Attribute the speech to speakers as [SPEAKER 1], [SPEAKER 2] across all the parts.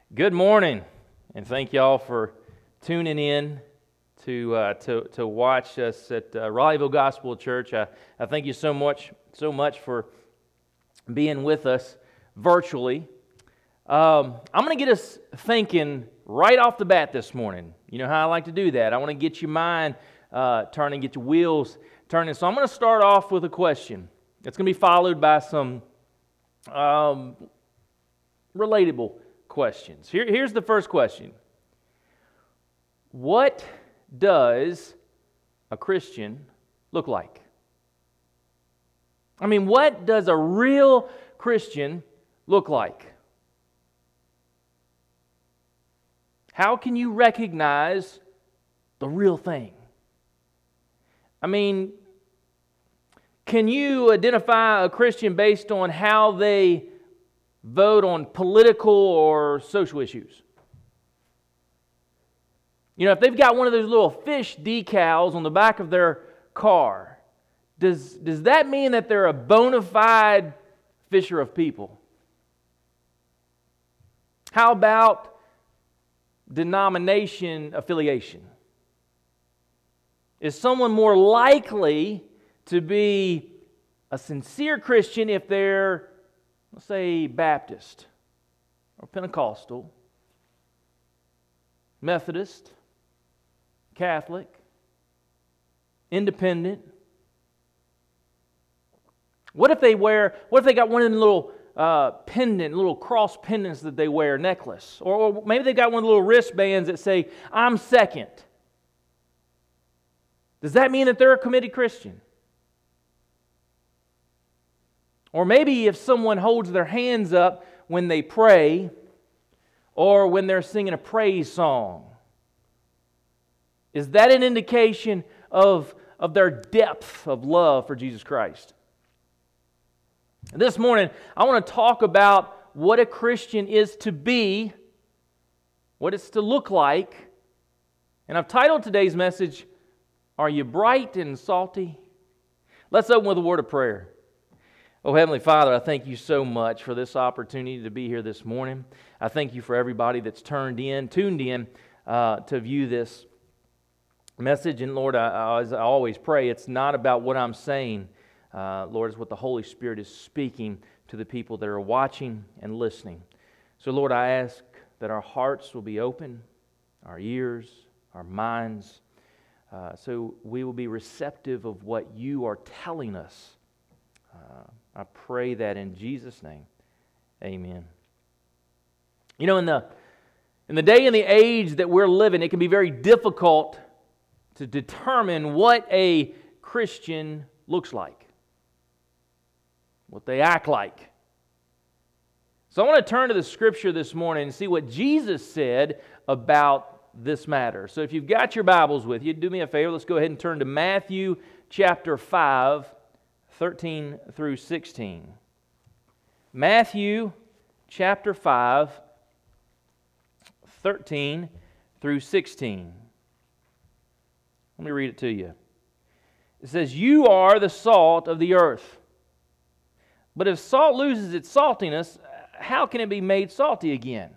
[SPEAKER 1] Good morning, and thank y'all for tuning in to watch us at Raleighville Gospel Church. I thank you so much for being with us virtually. I'm going to get us thinking right off the bat this morning. You know how I like to do that. I want to get your mind turning, get your wheels turning. So I'm going to start off with a question. It's going to be followed by some relatable questions. Here's the first question. What does a Christian look like? I mean, what does a real Christian look like? How can you recognize the real thing? I mean, can you identify a Christian based on how they vote on political or social issues? You know, if they've got one of those little fish decals on the back of their car, does that mean that they're a bona fide fisher of people? How about denomination affiliation? Is someone more likely to be a sincere Christian if they're, let's say, Baptist or Pentecostal, Methodist, Catholic, Independent? What if they got one of them little little cross pendants that they wear, necklace? Or maybe they got one of the little wristbands that say, "I'm second." Does that mean that they're a committed Christian? Or maybe if someone holds their hands up when they pray or when they're singing a praise song, is that an indication of their depth of love for Jesus Christ? This morning, I want to talk about what a Christian is to be, what it's to look like, and I've titled today's message, "Are You Bright and Salty?" Let's open with a word of prayer. Oh, Heavenly Father, I thank you so much for this opportunity to be here this morning. I thank you for everybody that's tuned in to view this message. And Lord, as I always pray, it's not about what I'm saying. Lord, it's what the Holy Spirit is speaking to the people that are watching and listening. So Lord, I ask that our hearts will be open, our ears, our minds, so we will be receptive of what you are telling us. I pray that in Jesus' name. Amen. You know, in the day and the age that we're living, it can be very difficult to determine what a Christian looks like, what they act like. So I want to turn to the Scripture this morning and see what Jesus said about this matter. So if you've got your Bibles with you, do me a favor, let's go ahead and turn to Matthew chapter 5, 13 through 16. Matthew chapter 5, 13 through 16. Let me read it to you. It says, "You are the salt of the earth. But if salt loses its saltiness, how can it be made salty again?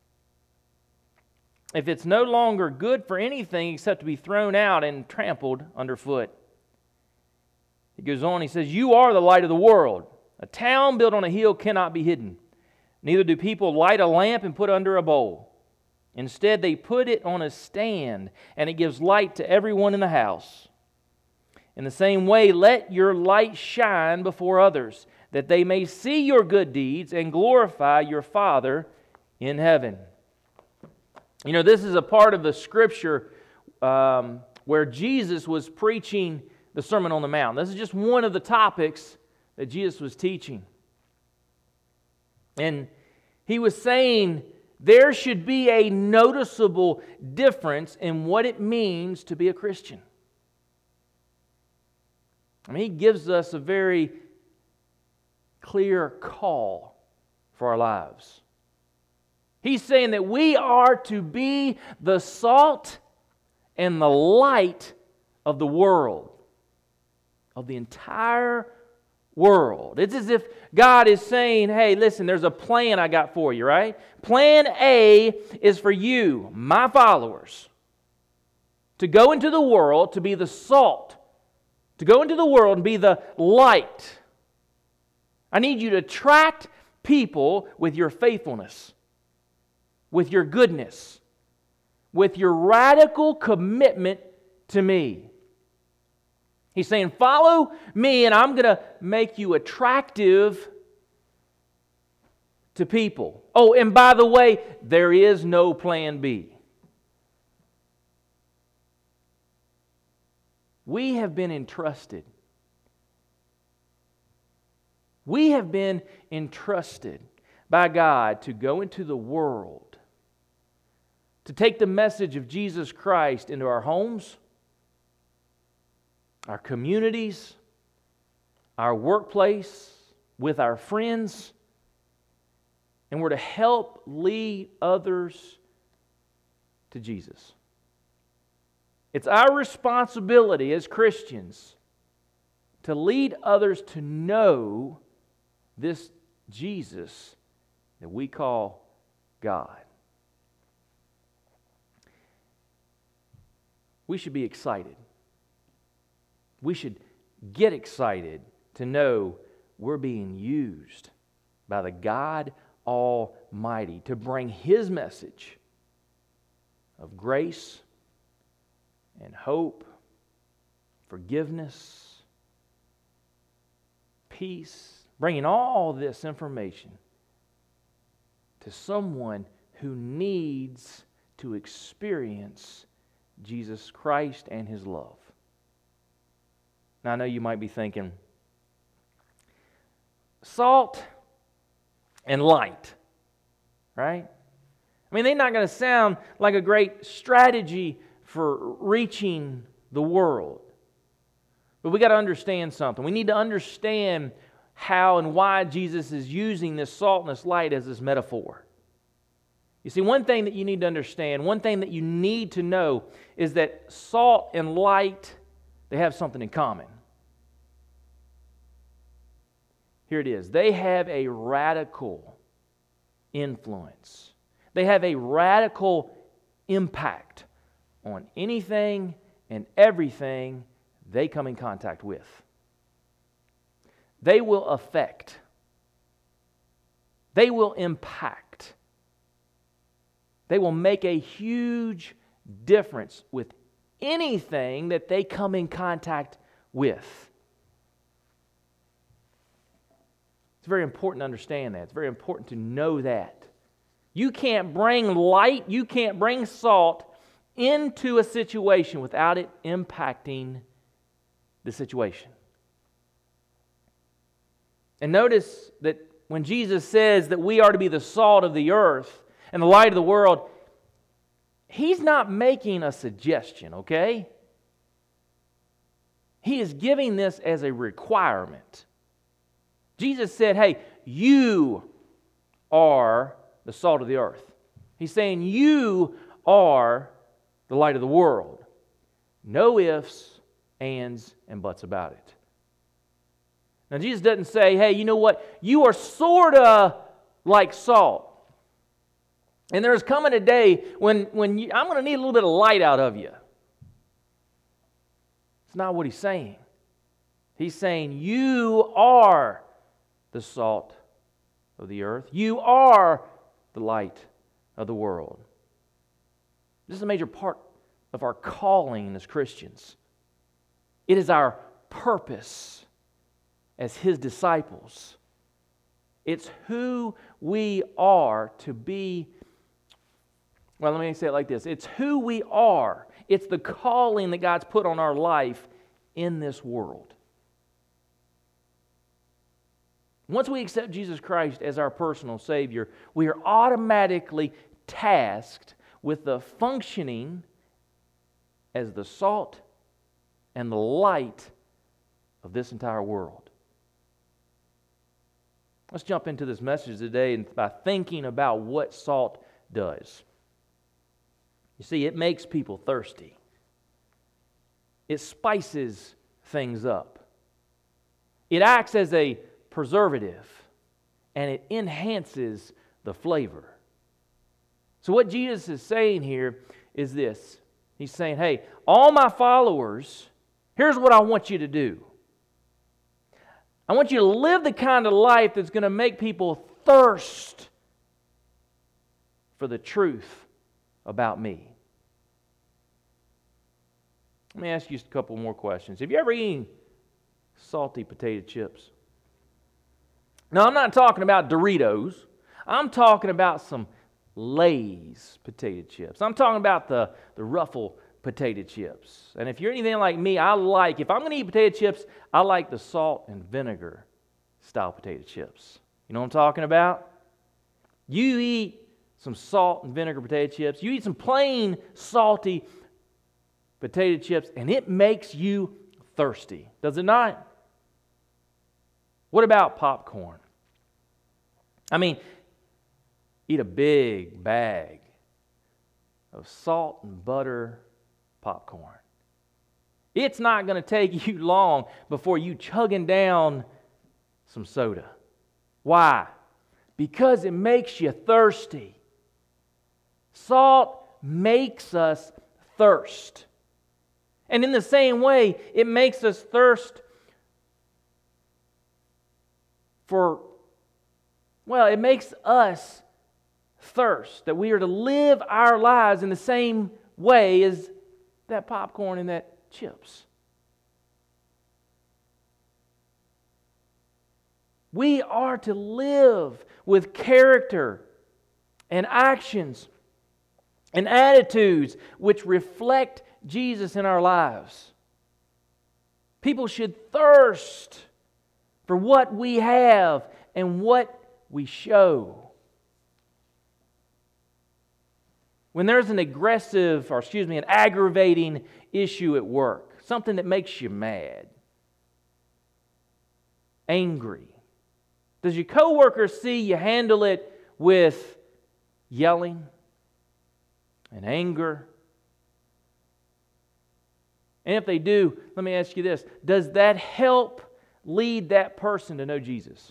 [SPEAKER 1] If it's no longer good for anything except to be thrown out and trampled underfoot." He goes on, he says, "You are the light of the world. A town built on a hill cannot be hidden. Neither do people light a lamp and put it under a bowl. Instead, they put it on a stand, and it gives light to everyone in the house. In the same way, let your light shine before others, that they may see your good deeds and glorify your Father in heaven." You know, this is a part of the Scripture where Jesus was preaching the Sermon on the Mount. This is just one of the topics that Jesus was teaching. And he was saying there should be a noticeable difference in what it means to be a Christian. I mean, he gives us a very clear call for our lives. He's saying that we are to be the salt and the light of the world, of the entire world. It's as if God is saying, hey, listen, there's a plan I got for you, right? Plan A is for you, my followers, to go into the world to be the salt, to go into the world and be the light. I need you to attract people with your faithfulness, with your goodness, with your radical commitment to me. He's saying, follow me and I'm going to make you attractive to people. Oh, and by the way, there is no plan B. We have been entrusted. We have been entrusted by God to go into the world, to take the message of Jesus Christ into our homes, our communities, our workplace, with our friends, and we're to help lead others to Jesus. It's our responsibility as Christians to lead others to know this Jesus that we call God. We should be excited. We should get excited to know we're being used by the God Almighty to bring His message of grace and hope, forgiveness, peace, bringing all this information to someone who needs to experience Jesus Christ and His love. Now, I know you might be thinking, salt and light, right? I mean, they're not going to sound like a great strategy for reaching the world. But we got to understand something. We need to understand how and why Jesus is using this salt and this light as this metaphor. You see, one thing that you need to understand, one thing that you need to know is that salt and light, they have something in common. Here it is. They have a radical influence. They have a radical impact on anything and everything they come in contact with. They will affect. They will impact. They will make a huge difference with anything that they come in contact with. It's very important to understand that. It's very important to know that. You can't bring light, you can't bring salt into a situation without it impacting the situation. And notice that when Jesus says that we are to be the salt of the earth and the light of the world, He's not making a suggestion, okay? He is giving this as a requirement. Jesus said, hey, you are the salt of the earth. He's saying you are the light of the world. No ifs, ands, and buts about it. Now, Jesus doesn't say, hey, you know what? You are sort of like salt. And there's coming a day when I'm going to need a little bit of light out of you. It's not what He's saying. He's saying you are the salt of the earth. You are the light of the world. This is a major part of our calling as Christians. It is our purpose as His disciples. It's who we are to be. Well, let me say it like this. It's who we are. It's the calling that God's put on our life in this world. Once we accept Jesus Christ as our personal Savior, we are automatically tasked with the functioning as the salt and the light of this entire world. Let's jump into this message today by thinking about what salt does. You see, it makes people thirsty. It spices things up. It acts as a preservative, and it enhances the flavor. So what Jesus is saying here is this. He's saying, hey, all my followers, here's what I want you to do. I want you to live the kind of life that's going to make people thirst for the truth about me. Let me ask you just a couple more questions. Have you ever eaten salty potato chips? No, I'm not talking about Doritos. I'm talking about some Lay's potato chips. I'm talking about the Ruffle potato chips. And if you're anything like me, if I'm going to eat potato chips, I like the salt and vinegar style potato chips. You know what I'm talking about? You eat some salt and vinegar potato chips, you eat some plain salty potato chips, and it makes you thirsty. Does it not? What about popcorn? I mean, eat a big bag of salt and butter popcorn. It's not going to take you long before you chugging down some soda. Why? Because it makes you thirsty. Salt makes us thirst. And in the same way, it makes us thirst it makes us thirst, that we are to live our lives in the same way as that popcorn and that chips. We are to live with character and actions and attitudes which reflect Jesus in our lives. People should thirst for what we have and what we show. When there's an aggravating issue at work, something that makes you mad, angry, does your coworker see you handle it with yelling and anger? And if they do, let me ask you this. Does that help lead that person to know Jesus?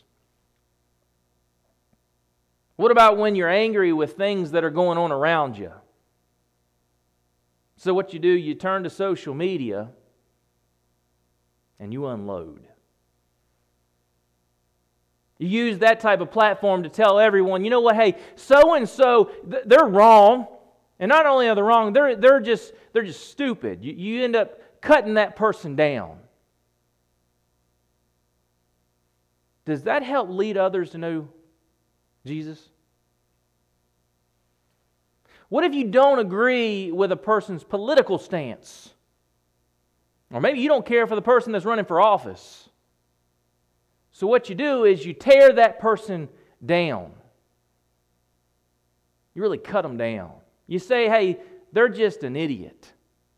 [SPEAKER 1] What about when you're angry with things that are going on around you? So what you do, you turn to social media and you unload. You use that type of platform to tell everyone, you know what, hey, so-and-so, they're wrong. And not only are they wrong, they're just stupid. You end up cutting that person down. Does that help lead others to know Jesus? What if you don't agree with a person's political stance? Or maybe you don't care for the person that's running for office. So what you do is you tear that person down. You really cut them down. You say, hey, they're just an idiot.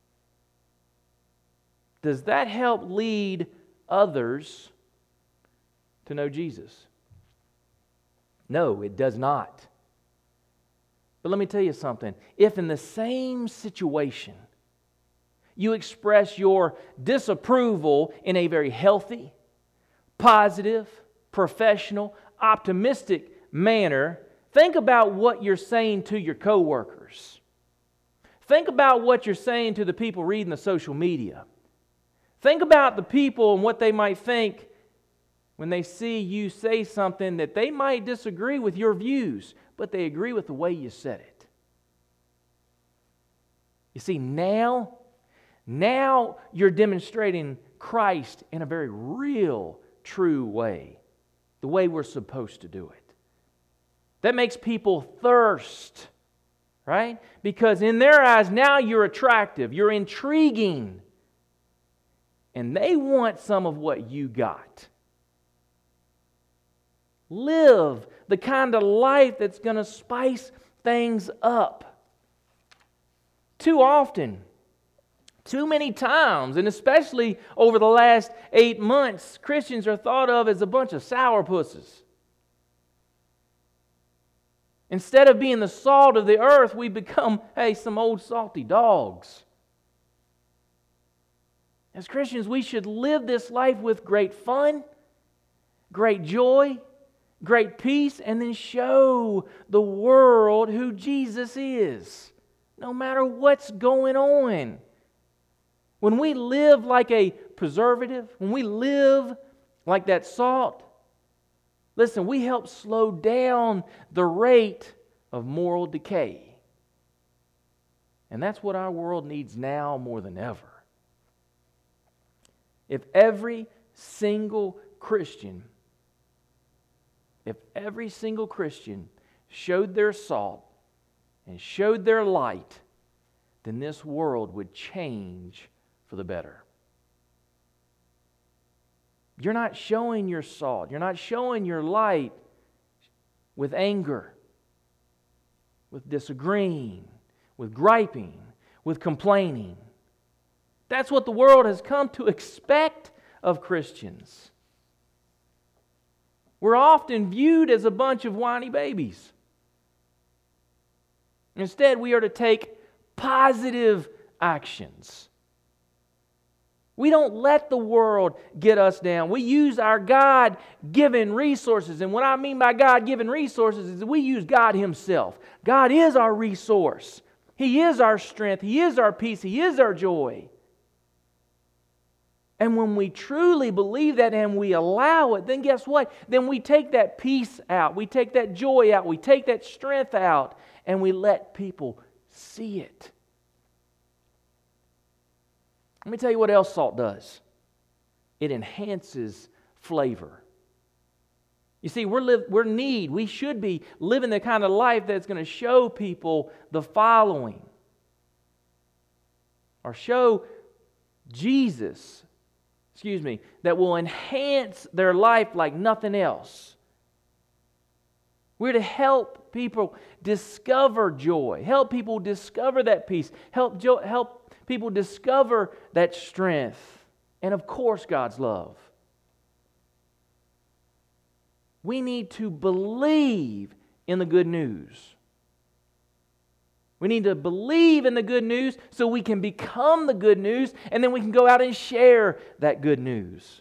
[SPEAKER 1] Does that help lead others to know Jesus? No, it does not. But let me tell you something. If in the same situation you express your disapproval in a very healthy, positive, professional, optimistic manner, think about what you're saying to your coworkers. Think about what you're saying to the people reading the social media. Think about the people and what they might think when they see you say something that they might disagree with your views, but they agree with the way you said it. You see, now you're demonstrating Christ in a very real, true way, the way we're supposed to do it. That makes people thirst, right? Because in their eyes, now you're attractive, you're intriguing, and they want some of what you got. Live the kind of life that's going to spice things up. Too often, too many times, and especially over the last 8 months, Christians are thought of as a bunch of sourpusses. Instead of being the salt of the earth, we become, some old salty dogs. As Christians, we should live this life with great fun, great joy, great peace, and then show the world who Jesus is, no matter what's going on. When we live like a preservative, when we live like that salt, listen, we help slow down the rate of moral decay. And that's what our world needs now more than ever. If every single Christian showed their salt and showed their light, then this world would change for the better. You're not showing your salt. You're not showing your light with anger, with disagreeing, with griping, with complaining. That's what the world has come to expect of Christians. We're often viewed as a bunch of whiny babies. Instead, we are to take positive actions. We don't let the world get us down. We use our God-given resources. And what I mean by God-given resources is that we use God Himself. God is our resource. He is our strength. He is our peace. He is our joy. And when we truly believe that and we allow it, then guess what? Then we take that peace out. We take that joy out. We take that strength out. And we let people see it. Let me tell you what else salt does. It enhances flavor. You see, we should be living the kind of life that's going to show people the following. Or show Jesus, that will enhance their life like nothing else. We're to help people discover joy, help people discover that peace, help people discover that strength, and of course, God's love. We need to believe in the good news. We need to believe in the good news so we can become the good news, and then we can go out and share that good news.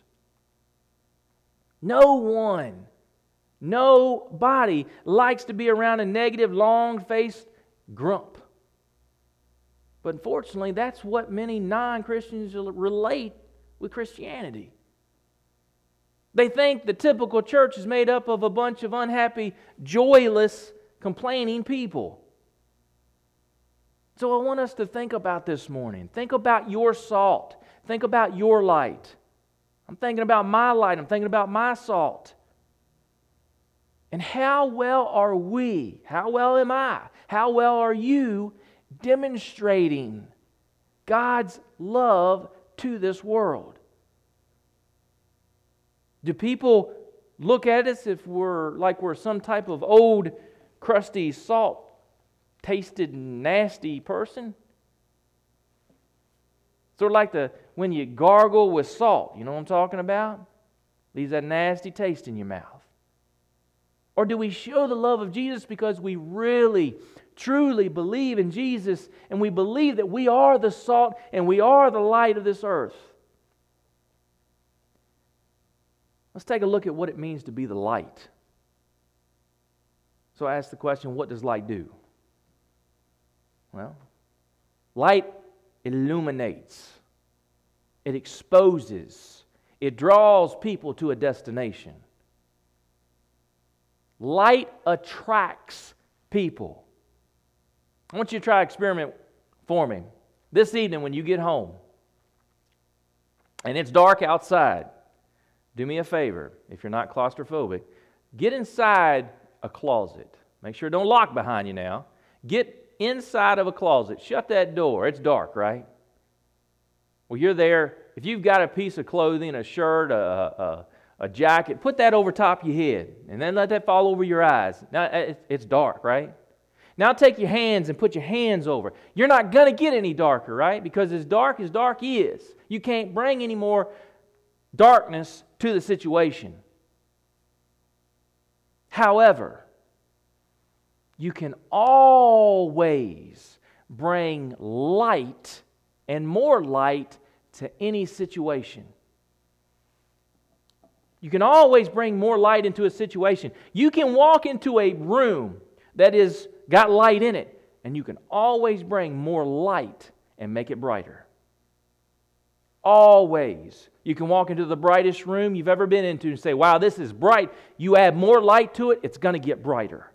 [SPEAKER 1] Nobody likes to be around a negative, long-faced grump. But unfortunately, that's what many non-Christians relate with Christianity. They think the typical church is made up of a bunch of unhappy, joyless, complaining people. So I want us to think about this morning. Think about your salt. Think about your light. I'm thinking about my light. I'm thinking about my salt. And how well are we? How well am I? How well are you demonstrating God's love to this world? Do people look at us if we're some type of old, crusty, salt-tasted, nasty person? Sort of like when you gargle with salt, you know what I'm talking about? Leaves that nasty taste in your mouth. Or do we show the love of Jesus because we really, truly believe in Jesus and we believe that we are the salt and we are the light of this earth? Let's take a look at what it means to be the light. So I ask the question, what does light do? Well, light illuminates. It exposes. It draws people to a destination. Light attracts people. I want you to try an experiment for me. This evening when you get home and it's dark outside, do me a favor, if you're not claustrophobic, get inside a closet. Make sure it don't lock behind you now. Get inside of a closet. Shut that door. It's dark, right? Well, you're there. If you've got a piece of clothing, a shirt, a jacket, put that over top of your head and then let that fall over your eyes. Now, it's dark, right? Now take your hands and put your hands over. You're not going to get any darker, right? Because as dark is, you can't bring any more darkness to the situation. However, you can always bring light and more light to any situation. You can always bring more light into a situation. You can walk into a room that is got light in it, and you can always bring more light and make it brighter. Always. You can walk into the brightest room you've ever been into and say, wow, this is bright. You add more light to it, it's going to get brighter.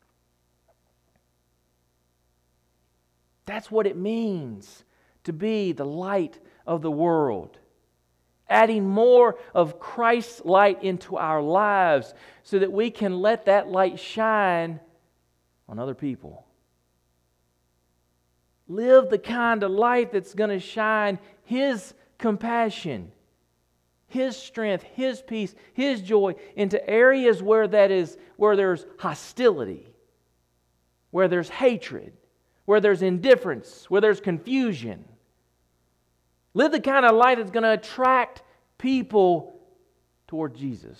[SPEAKER 1] That's what it means to be the light of the world. Adding more of Christ's light into our lives so that we can let that light shine on other people. Live the kind of light that's going to shine His compassion, His strength, His peace, His joy into areas where there's hostility, where there's hatred, where there's indifference, where there's confusion. Live the kind of light that's going to attract people toward Jesus.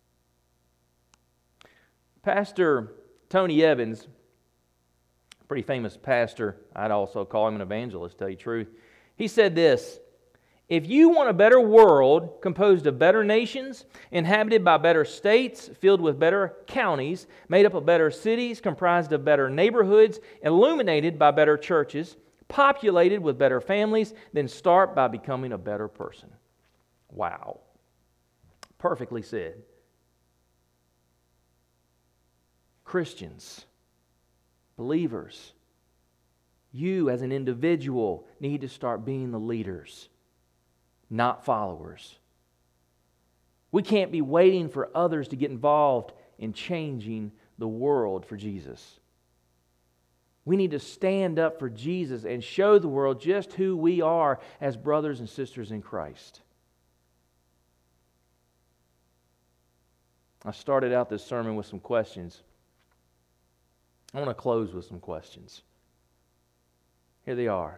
[SPEAKER 1] Pastor Tony Evans, a pretty famous pastor, I'd also call him an evangelist, to tell you the truth. He said this: if you want a better world composed of better nations, inhabited by better states, filled with better counties, made up of better cities, comprised of better neighborhoods, illuminated by better churches, populated with better families, then start by becoming a better person. Wow. Perfectly said. Christians, believers, you as an individual need to start being the leaders, not followers. We can't be waiting for others to get involved in changing the world for Jesus. We need to stand up for Jesus and show the world just who we are as brothers and sisters in Christ. I started out this sermon with some questions. I want to close with some questions. Here they are.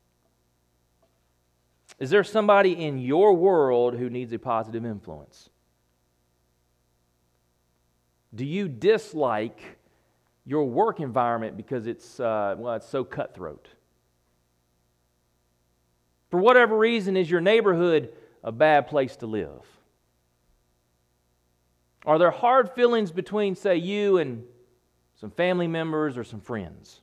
[SPEAKER 1] Is there somebody in your world who needs a positive influence? Do you dislike your work environment because it's so cutthroat? For whatever reason, is your neighborhood a bad place to live? Are there hard feelings between, say, you and some family members or some friends?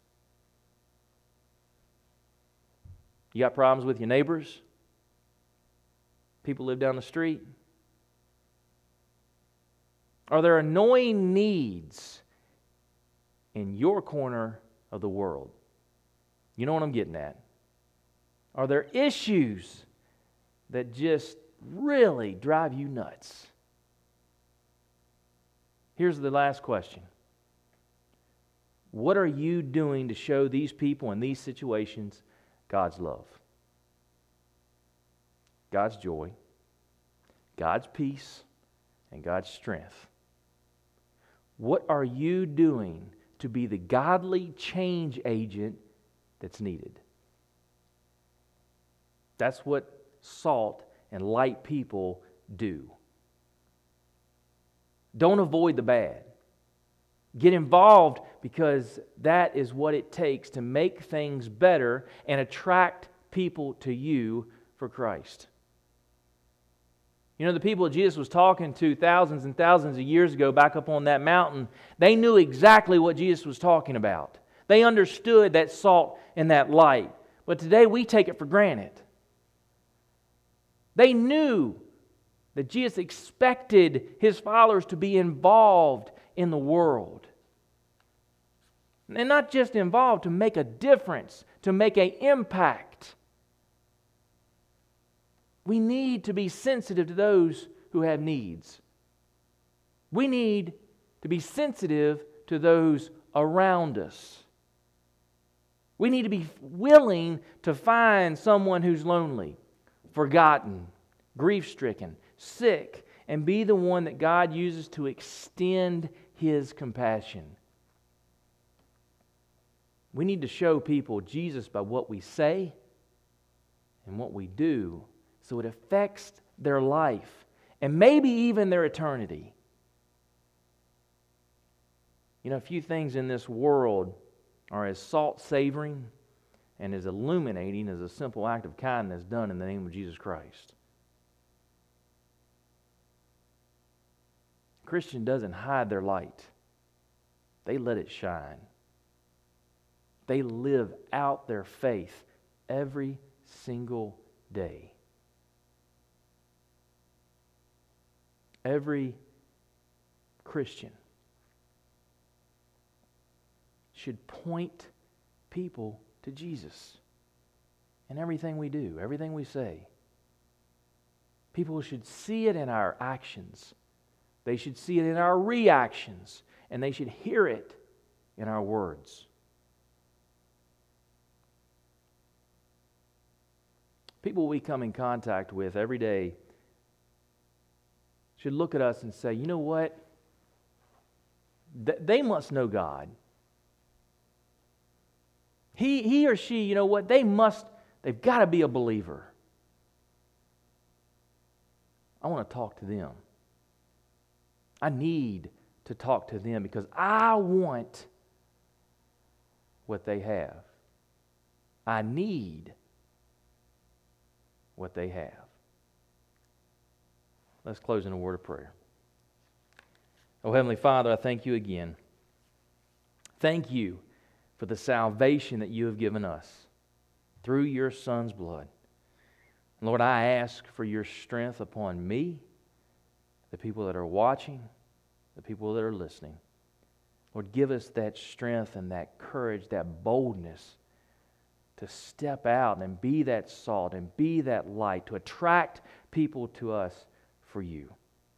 [SPEAKER 1] You got problems with your neighbors? People live down the street? Are there annoying needs in your corner of the world? You know what I'm getting at. Are there issues that just really drive you nuts? Here's the last question. What are you doing to show these people in these situations God's love, God's joy, God's peace, and God's strength? What are you doing to be the godly change agent that's needed? That's what salt and light people do. Don't avoid the bad. Get involved, because that is what it takes to make things better and attract people to you for Christ. You know, the people Jesus was talking to thousands and thousands of years ago back up on that mountain, they knew exactly what Jesus was talking about. They understood that salt and that light. But today we take it for granted. They knew that Jesus expected His followers to be involved in the world. And not just involved, to make a difference, to make an impact. We need to be sensitive to those who have needs. We need to be sensitive to those around us. We need to be willing to find someone who's lonely, forgotten, grief-stricken, sick, and be the one that God uses to extend His compassion. We need to show people Jesus by what we say and what we do, so it affects their life and maybe even their eternity. You know, a few things in this world are as salt-savoring and as illuminating as a simple act of kindness done in the name of Jesus Christ. Christian doesn't hide their light. They let it shine. They live out their faith every single day. Every Christian should point people to Jesus in everything we do, everything we say. People should see it in our actions. They should see it in our reactions. And they should hear it in our words. People we come in contact with every day should look at us and say, you know what? They must know God. He or she, you know what? They've got to be a believer. I want to talk to them. I need to talk to them because I want what they have. I need what they have. Let's close in a word of prayer. Oh, Heavenly Father, I thank you again. Thank you for the salvation that you have given us through your Son's blood. Lord, I ask for your strength upon me, the people that are watching, the people that are listening. Lord, give us that strength and that courage, that boldness to step out and be that salt and be that light, to attract people to us for you.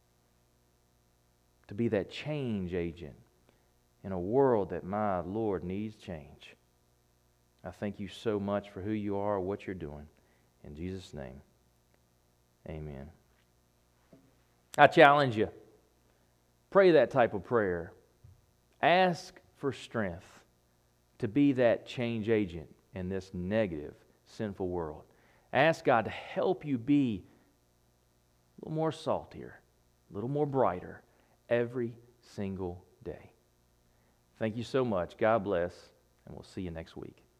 [SPEAKER 1] To be that change agent in a world that, my Lord, needs change. I thank you so much for who you are, what you're doing. In Jesus' name, amen. I challenge you. Pray that type of prayer. Ask for strength to be that change agent in this negative, sinful world. Ask God to help you be a little more saltier, a little more brighter every single day. Thank you so much. God bless, and we'll see you next week.